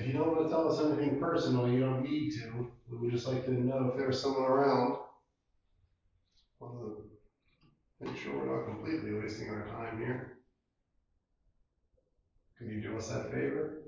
If you don't want to tell us anything personal, you don't need to. We would just like to know if there's someone around. Want to make sure we're not completely wasting our time here. Could you do us that favor?